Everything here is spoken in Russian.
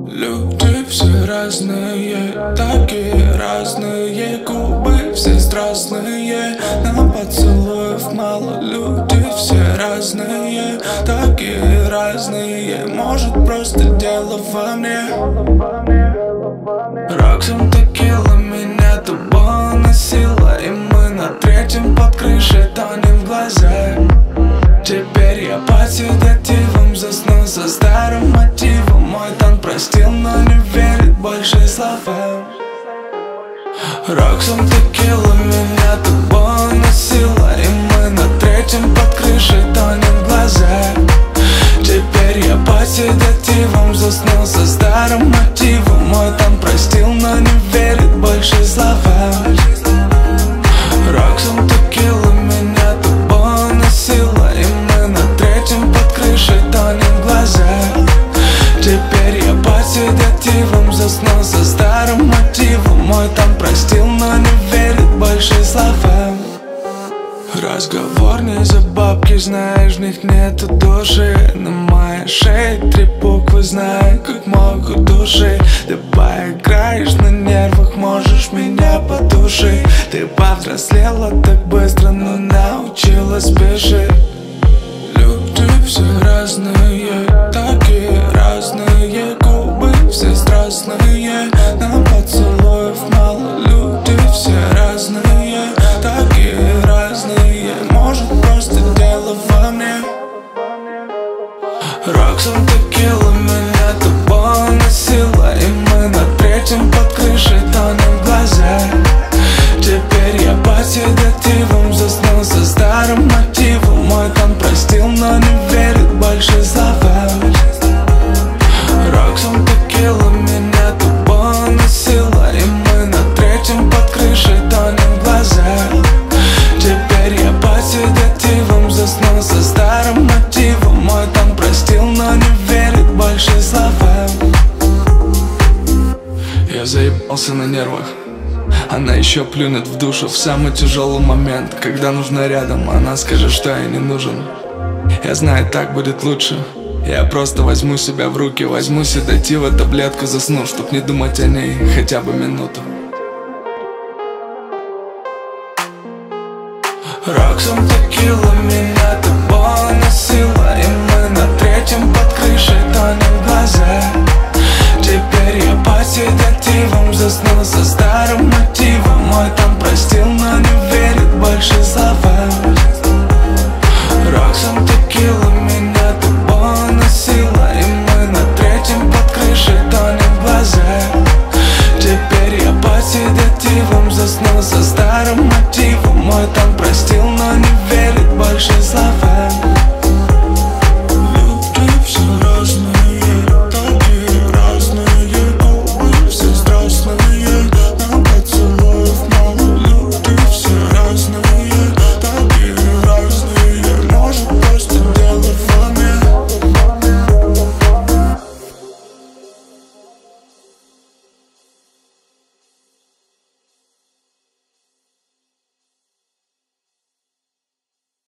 Люди все разные, такие разные. Губы все страстные, нам поцелуев мало. Люди все разные, такие разные. Может, просто дело во мне. Роксом текила меня тобой носила, и мы на третьем под крышей тонем в глаза. Теперь я под седативом засну со старым мотивом. Мой тон простил, но не верит больше словам. Роксом текила меня тобой носила, и мы на третьем под крышей тонем в глаза. Теперь я под седативом засну со старым мотивом. Мой тон простил, но не верит больше словам. Роксом текила меня тобой носила, и мы на третьем под крышей тонем в глаза. Теперь я под седативом засну со старым мотивом. Мой тон простил, но не верит больше словам. Разговор не за бабки, знаешь, в них нету души. На моей шее 3 буквы, знаю, как могут души. Ты поиграешь на нервах, можешь меня потушить. Ты повзрослела так быстро, но научилась спешить. Люди все разные, такие разные. Губы все страстные, нам поцелуев мало. Люди все разные, такие разные. Может, просто дело во мне. Роксом текила меня тобой носила, и мы на третьем под крышей тонем в глаза. Теперь я под седативом засну со старым мотивом. Мой тон простил, но не верит больше словам. Роксом текила меня тобой носила, и мы на третьем под крышей тонем в глаза. Теперь я под седативом засну со старым мотивом. Мой тон простил, но не верит больше словам. Я заебался на нервах. Она еще плюнет в душу в самый тяжелый момент. Когда нужна рядом, она скажет, что я не нужен. Я знаю, так будет лучше. Я просто возьму себя в руки, возьму седатива, таблетку, засну, чтоб не думать о ней хотя бы минуту. Роксом текила меня тобой носила, и мы на третьем под крышей тонем